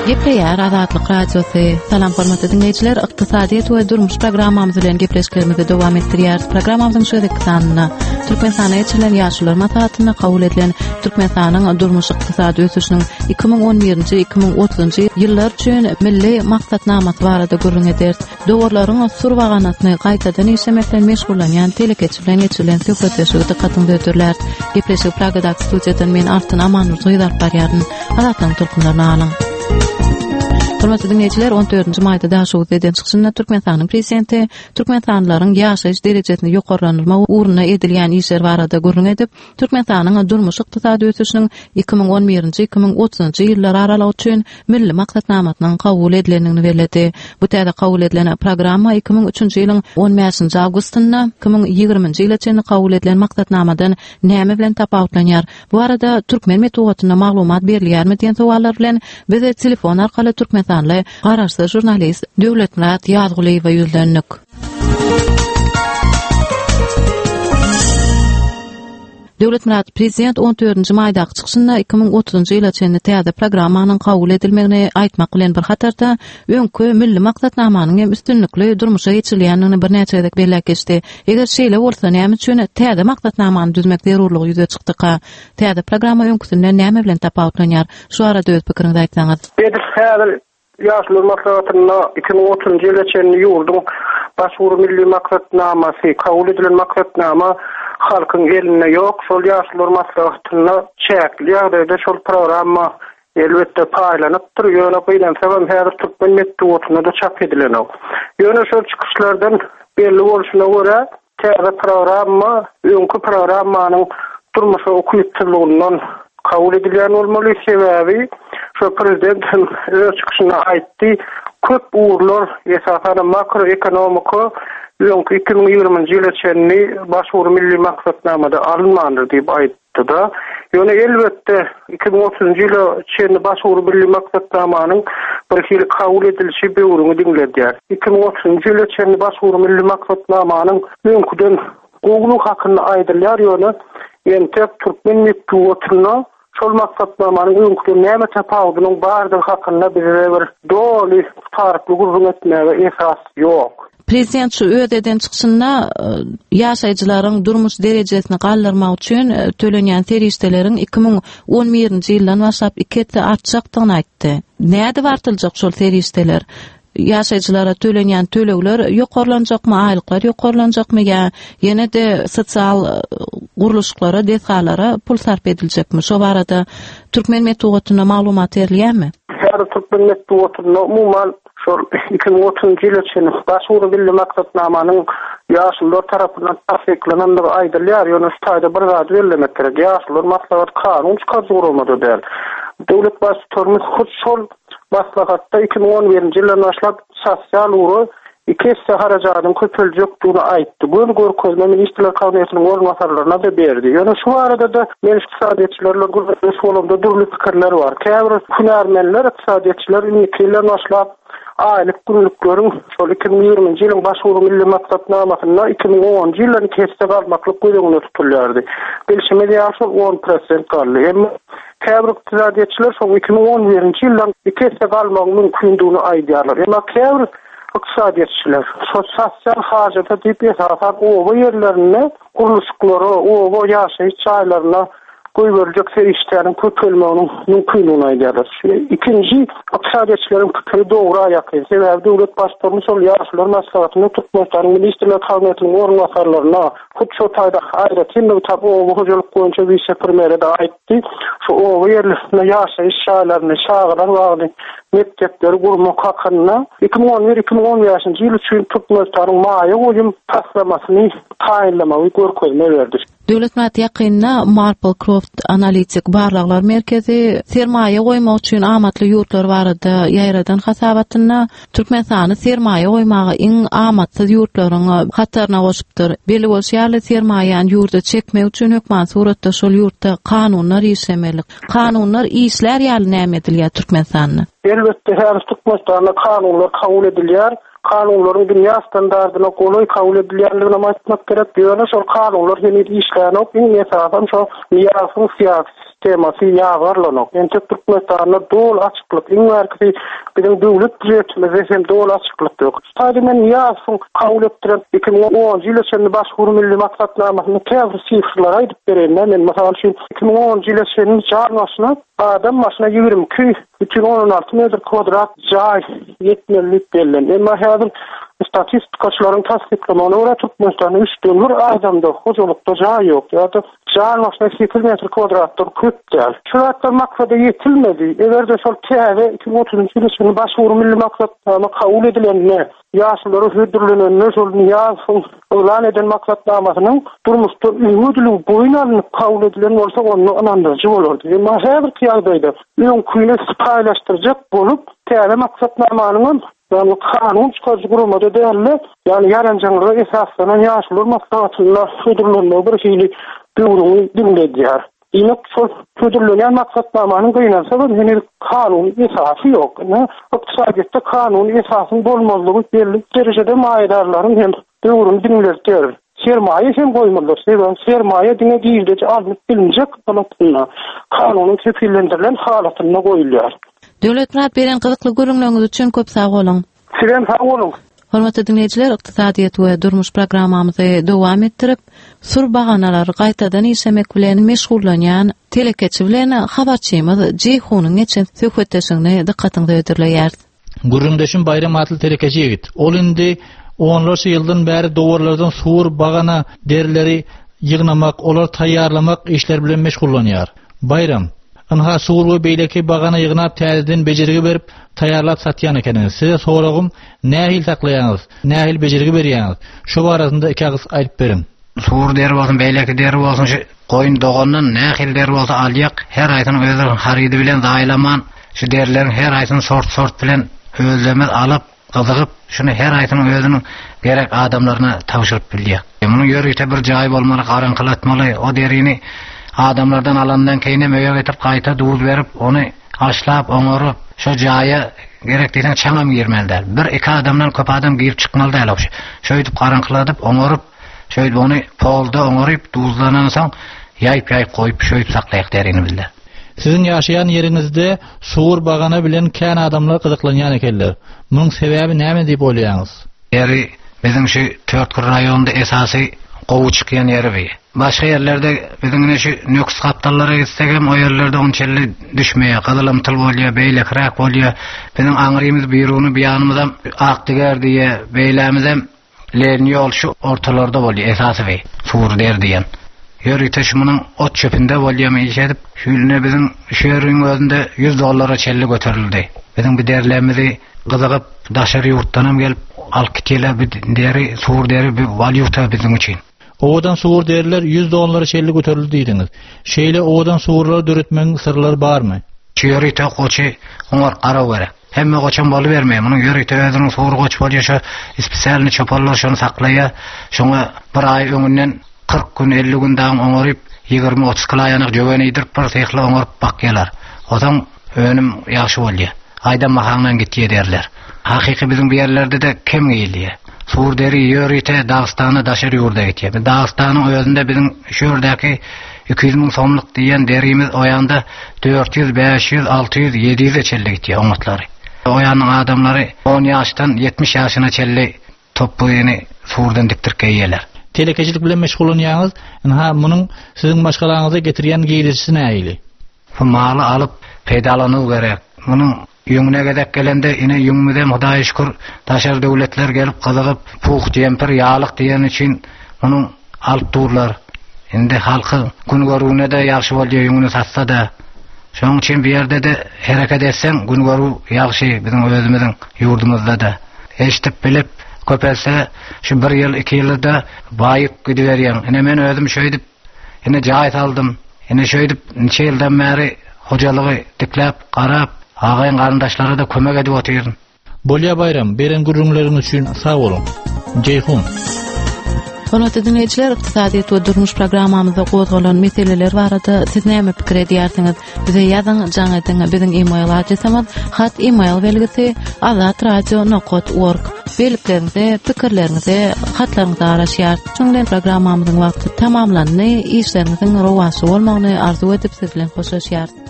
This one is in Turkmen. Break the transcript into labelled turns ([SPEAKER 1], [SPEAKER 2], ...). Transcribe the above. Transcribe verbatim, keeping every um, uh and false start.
[SPEAKER 1] Gepleýär Azatlyk radiosy. Salam hormatly dinleýijiler, ykdysadyýet we durmuş programmamyz bilen gepleşiklerimizi dowam etdirýär. Programmamyzyň şu diktatyna Türkmenistan ýaşaryň ýaşlar maslahatyna kabul edilen Türkmenistanyň durmuş ykdysady ösüşiniň iki ming on birinji iki ming otuzynjy ýyllar üçin milli maksatnamasy barada gurrun eder. Dowrlaryň surwaganasyny gaýtadan işlemekle meşgullanýan telekeçi bilen geçirilen söhbetleşigi dikkatinizi ötürler. Gepleşik programmada studiýadan men Artyn Amanur Zoýdar barýaryn. Azatlyň tulkunlaryny alyň. Hormatly dinleýijiler, on dördünji maýda daşawy eden çykyşynda Türkmenistanyň prezidenti Türkmenistanyň ýaşaýyş derejesini ýokarlandyrma uğruna edilýän işler barada gurrun edip, Türkmenistanyň durmuş ykdysady ösüşiniň iki ming on birinji iki ming otuzynjy ýyllar aralygy üçin milli maksatnamasynyň kabul edilenini belirtdi. Bu täze kabul edilen programma iki ming üçünjy ýylyň on beşinji awgustynda iki ming ýygrimiňji ýyla çenli kabul edilen maksatnamadan näme bilen tapawutlanýar? Bu arada türkmen metodyna maglumat berilýärmi diýen sowallar bilen bize telefon arkaly Türkmen garaşdy jurnalist Döwletmurat Ýazgulyýewa ýüzlendik. Döwletmurat prezident on dördünji maýdaky çykyşynda iki ming otuzynjy ýyla çenli täze programmanyň kabul edilmegini aýtmak bilen bir hatarda öňkü milli maksatnamanyň hem üstünlikli durmuşa geçirilýänini bir näçe edek belläp geçdi. Eger şeýle bolsa näme üçin täze maksatnamany düzmek zerurlygy ýüze çykdyka? Täze programma öňküsinden näme bilen tapawutlanýar? Şu arada öz pikiriňizi aýtsaňyz.
[SPEAKER 2] Ýaşlar maslahatyna iki ming otuzynjy ýyla çenli ýurdun başwury milli maksatnamasy kabul edilen maksatnama halkyň eline ýok. Şol ýaşlar maslahatyna çäkli ýagdaýda şol programma elbetde paýlanypdyr. Ýöne bilen sebäp her türkmen metodyna da çap edilen. Ýöne şol çykyşlardan belli bolşuna görä täze programma öňkü programmanyň durmuşa okuyupdyrlygyndan kabul edilen bolmaly. Sebäbi şu prezident öz çıkışına aýtdy, köp uğurlar esasen makroekonomik öňkü iki ming ýygrimiňji ýyla çenli başwury milli maksatnamada alınmandyr diýip aýtdy da. Ýöne elbetde iki ming otuzynjy ýyla çenli başwury milli maksatnamanyň bir hili kabul edilişi beýurunu diňledýär. iki ming otuzynjy ýyla çenli başwury milli maksatnamanyň öňküden gowluk hakyny aýdylýar. Ýöne ýene türkmen metodyna şol maksatnamanyň öňküde näme tapawudynyň bardygy hakynda bize bir doly taraply gurrun etmäge esas ýok.
[SPEAKER 1] Prezident şu öz eden çykyşynda ýaşaýjylaryň durmuş derejesini galdyrmak üçin tölenýän serişdeleriň iki ming on birinji ýyldan başlap iki ete artjakdygyny aýtdy. Näde bartyljak şol serişdeler? Ýaşaýjylara tölenýän tölegler ýokarlanjakmy, aýlyklar ýokarlanjakmy ýa ýene de sosial guruluşlara, desalara pul sarf ediljekmi? Şo barada türkmen metodyna maglumat berilýärmi?
[SPEAKER 2] Her türkmen metodyna umumyň şol iki ming otuzynjy ýyla çenli başwury milli maksatnamanyň ýaşlar tarapyndan tasdiklanandygy aýdylýar. Ýöne şu taýda bir zat bellemek gerek. Ýaşlar maslahat kanun çykarjygurmady der. Döwlet başçylarymyz şol maslahatda iki ming on birinji ýyldan başlap sosial uğru iki hisse harajatyň köpeljekdigini aýtdy. Bu görkezme Ministrler Kabinetiniň organlaryna da berdi. Ýöne şu arada da men ykdysadyýetçilerle gurulmuş bolumda durly pikirler bar. Käbir hünärmenler, ykdysadyýetçiler ünlüklerle başlap aýlyk günlükleriň şol iki ming ýygrimiňji ýylyň başwury milli maksatnamasyna iki ming onunjy ýylyň hisse galmaklyk gözüňde tutulýardy. Bilşime ýaşul on prosent galdy. Hem käbir ykdysadyýetçiler şol iki ming on birinji ýyldan iki hisse galmak mümkindigini aýdýarlar. Emma käbir ykdysadyýetçiler sosial hajata diýip esasen owa ýerlerine guruluşlary, owa ýaşaýyş çaýlaryna goýberjek serişdäriň köpelmeginiň mümkindigini aýdýarlar. İkinji, ykdysadyýetçileriň pikiri dogry aýakyn. Sebäbi döwlet başçylaryň şol ýaşlar maslahatyny tutmagyň Ministrler Kabinetiniň organlaryna hut şu taýda aýratyn we taby owa hojalyk boýunça vice-premier de aýtdy. Şu owa ýerlerine ýaşaýyş çaýlaryny şagyran wagty mektepleri gurmak hakyna iki ming on bir iki ming on beşinji ýyl üçin Türkmenistaň maýa goýum taslamasyny taýinlamagy görkezme berdi.
[SPEAKER 1] Döwletmurat ýakynda Marple Croft Analitik Barlaglar Merkezi sermaýe goýmak üçin amatly ýurtlar barada ýaýradan hasabatyna Türkmenistany sermaýe goýmagy iň amatsyz ýurtlaryň hatarına goşupdyr. Belli bolýarly sermaýany ýurda çekmek üçin hökümet suratda şol ýurtda kanunlar işlemeli. Kanunlar işler ýaly näme edilýär Türkmenistanyň?
[SPEAKER 2] Elbette her Türkmenistan'da kanunlar kabul edilýär. Kanunlaryň dünýä standardyna goly kabul edilýärligine aýtmak gerek. Ýöne şol kanunlar hili işlänip, iň esasen şol miýrasyň syýasy temasy ýagarlanok. Ente Türkmenistan'da dol açıklık, iň merkezi bizim döwlet düzeytmede hem dol açıklyk ýok. Sadece men ýasyň kabul etdiren iki bin onuncu ýyl içinde başguru milli maksatnamasyny käbir sifirler aýdyp berenler. Men mesela şu iki bin onuncu ýyl içinde jarnasyna adam başına ýigirmi iki бүтүн on altı metr kvadrat jaý yetmelik berilen. Emma häzir statistikaçylaryň tasdiklamagyna görä Türkmenistan'da üç dönür adamda hojulukda jaý ýok. Ýa-da jarnasyna sekiz metr kvadratdyr köp däl. Şuratda maksada ýetilmedi. Egerde şol käbe iki bin otuzuncu ýyl içinde başguru milli maksatnama kabul edilenine ýaşlary hödürlenene şol ýasyň elan eden maksatnamasynyň durmuşda üýdülüg boýuna kabul edilen bolsa onu anandyrjy bolardy. Emma häzir ýagdaýda ýön küýne paylaştıracak bolup täze maksatnamanyň yani kanun çıkarıcı kurulmada değerli yani yarancanlığı esaslanan yaşlılar maksatında sürdürülmüyor bir şeyli duyruğunu dinlediler. Yine sürdürülen maksatnamanın kıynarsa da henüz kanun esası yok. İktisadiyette kanun esasının bolmazlığı belli derecede mayedarların hem duyruğunu dinlediler. Sermaye hem koymalıdır. Sermaye dine değildir. Alınıp bilinecek anlatımına. Kanunun tepkilendirilen halatına koyuluyor.
[SPEAKER 1] Döwlet Murat beren gyzykly görüňleriniz üçin köp sag bolun.
[SPEAKER 2] Siz sag bolun.
[SPEAKER 1] Hormatly dinleyijiler, ykdysadyýat we durmuş programmamyzy dowam etdirip, sur baganalary gaýtadan işlemek bilen meşgullanýan telekeçi bilen habarçymyz Jeyhunyň geçen söhbetleşigine dikkatyňizi öýdürleýär.
[SPEAKER 3] Gürümdeşin Bayram atly telekeçi ýigit. Ol indi onlarca ýyldan bäri dowarlardan sur bagana derleri ýygnamak, olar taýýarlamak işler bilen meşgullanýar. Bayram Anha suur we beýleki bagana ýygnap täzeden bejerigi berip taýýarlap satýan ekeniňiz. Size soragym, nähil taklaýaňyz, nähil bejerigi berýäňiz? Şu barasynda iki agyz aýdyp berin.
[SPEAKER 4] Suur deri bolsun, beýleki deri bolsun, şu goýun dogondan nähil deri bolsa alýak, her aýtyň özüniň harydy bilen daýlaman, şu derleriň her aýtyň sort-sort bilen özleme alyp, gyzygyp, şunu her aýtyň özüniň gerek adamlaryna tawşyryp bilýär. Munyň ýörüte bir jaý bolmaly, garankylatmaly, o derini adamlardan alandan keýne möýe getip gaýta duýup berip onu aşlap oňorup şu jaýa gerek diýen çaňam girmeldir. Bir iki adamdan köp adam girip çykmaly däl. Şöýdip garankyladyp oňorup şöýdip onu polda oňorup duzlanan soň ýaýp-ýaýp goýup şöýdip saklaýak derini bildi.
[SPEAKER 3] Sizin ýaşaýan ýeriňizde suur bagana bilen kän adamlar gyzyklanýan ekenler. Munyň sebäbi näme diýip bolýaňyz?
[SPEAKER 4] Ýeri bizim şu Törtkür raýonunda esasy gowy çykýan ýeri bi. Başga ýerlerde bizim şu nöks kaptallary gitsek hem o ýerlerde onçelli düşmeýär, gyzylymtyl bolýar, beýlekräk bolýar. Bizim aňryýymyz biýruny beýanymyzam akdyger diýe, beýlämizem len ýol şu ortalarda bolýar, esasy bi. Suur der diýen. Ýörüte şumunyň ot çöpünde bolýarmy işedip, şüýüne bizim şeýeriň özünde yüz dollara çelli göterildi. Bizim bir derlerimizi gyzygyp daşary ýurtdanam gelip alyp gitýärler, bir deri, suur deri bir valyuta bizim üçin.
[SPEAKER 3] Owadan suur derler yüz dollara çelli göterildi diýdiňiz. Şeýle owadan suurlar döretmegiň sırlary barmy?
[SPEAKER 4] Ýörüte goçy oňar garap berek. Hemme goçan boly bermeýär. Munyň ýörüte özüniň suur goç bolýar, şu spesialny çopallar şonu saklaýar. Şoňa bir aý öňünden kırk gün elli gün dağın oňaryp ýygrimi otuz kiloýanyk jöwene ýdirip bir syhly oňaryp bakýarlar. Otaň önüm ýaşy bolýar. Aýdan mahaňdan gitýär derler. Hakyky bizim bu ýerlerde de kem geliyor. Suur deri ýörüte Dagystana daşary ýurda gitýär. Dagystanyň özünde bizim şu ýerdäki iki yüz miň somluk diýen derimiz oýanda dört yüz, beş yüz, altı yüz, yedi yüz çelli gitýär oňatlary. Oýanyň adamlary on ýaşdan yetmiş ýaşyna çelli topuyny suurdan diktirip geýýärler.
[SPEAKER 3] Telekeçilik bilen meşgullanýaňyz, ha munyň siziň başgalaryňyza getirýän giýdirisi näýli?
[SPEAKER 4] Bu maly alyp peýdalanyp gerek. Munyň ýüňüne gedek gelende ine ýüňümde Hudaýa şükür daşar döwletler gelip gyzygyp puh jemper ýalyk diýen üçin munyň alyp durlar. Indi halky gün görüwüne de ýaşy bolýar, ýüňüne satsa da. Şoň üçin bir ýerde de hereket etseň gün görüw ýaşy bizim özümizden ýurdumyzda da. Eşitip bilip köpelse şu bir ýyl iki ýylda baýyp gidiberýän. Ine men özüm şöýdip ine jaýat aldım. Ine şöýdip neçe ýyldan bäri hojalygy diklep, garap, agaýyn garandaşlara da kömek edip otyryn.
[SPEAKER 3] Bolýa Bayram, beren gürrüňleriň üçin sag bolun. Jeyhun.
[SPEAKER 1] Hormatly dinleyijiler, ykdysadiyet we durmuş programmamyzda gozgalan meseleler barada siz näme pikir edýärsiňiz? Bize ýazyň, jaň ediň. Biziň e-mail adresimiz hat e-mail belgisi azat radio nokta org. Belgilerinizi, pikirlerinizi hatlaryňyza araşýar. Şondan programmamyzyň wagty tamamlandy. İşleriňiziň rowaşy bolmagyny arzu edip sizlen hoşlaşýar.